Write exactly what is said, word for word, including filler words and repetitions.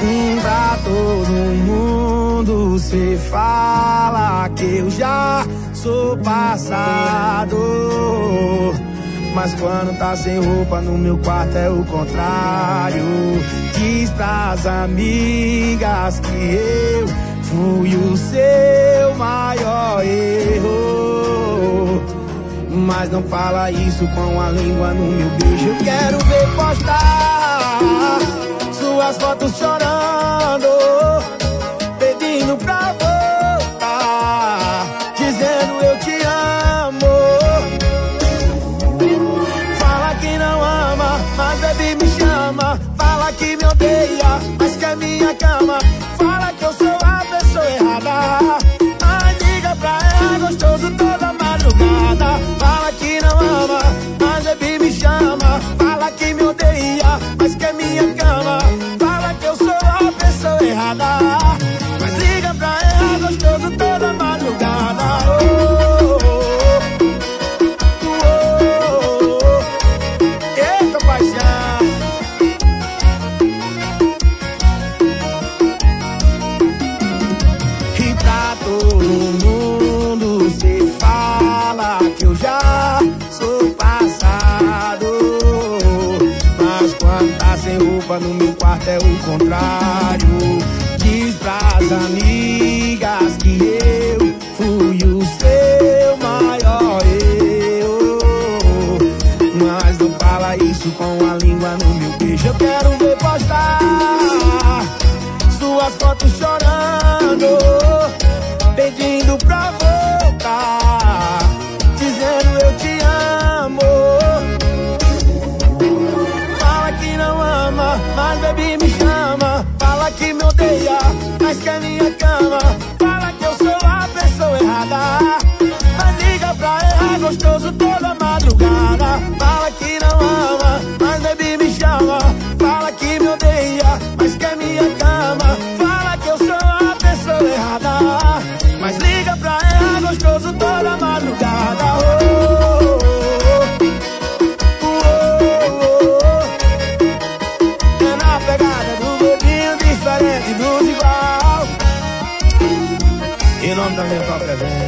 Hum, pra todo mundo cê fala que eu já sou passado, mas quando tá sem roupa no meu quarto é o contrário. Diz pras amigas que eu fui o seu maior erro, mas não fala isso com a língua no meu beijo. Eu quero ver postar suas fotos chorando, pedindo pra voltar, dizendo eu te amo. Fala que não ama, mas baby me chama. Fala que me odeia, mas quer minha cama. Fala que eu sou a pessoa errada. Ai, liga pra ela gostoso toda madrugada. Fala que não ama, mas baby me chama. Fala que me odeia, mas quer minha cama. Fala que eu sou a pessoa errada, mas liga pra ela gostoso toda madrugada. Oh, oh, oh, oh. Eita paixão. E pra todo mundo cê fala que eu já sou passado, mas quando tá sem roupa no meu quarto é o contrário. Diz pras amigas que eu fui o seu maior erro, mas não fala isso com a língua no meu beijo. Eu quero ver postar suas fotos chorando, pedindo pra voltar, dizendo eu te amo. Fala que não ama, mas baby me chama. Fala que me odeia, mas quer minha cama. Fala que eu sou a pessoa errada, mas liga pra ela gostoso toda madrugada. Fala que não ama, mas baby me chama. Fala que me odeia, mas quer minha cama. Fala que eu sou a pessoa errada, mas liga pra ela gostoso toda madrugada. Oh, oh, oh, oh, oh. É na pegada do gordinho diferente dos igual. Em nome da minha própria vez.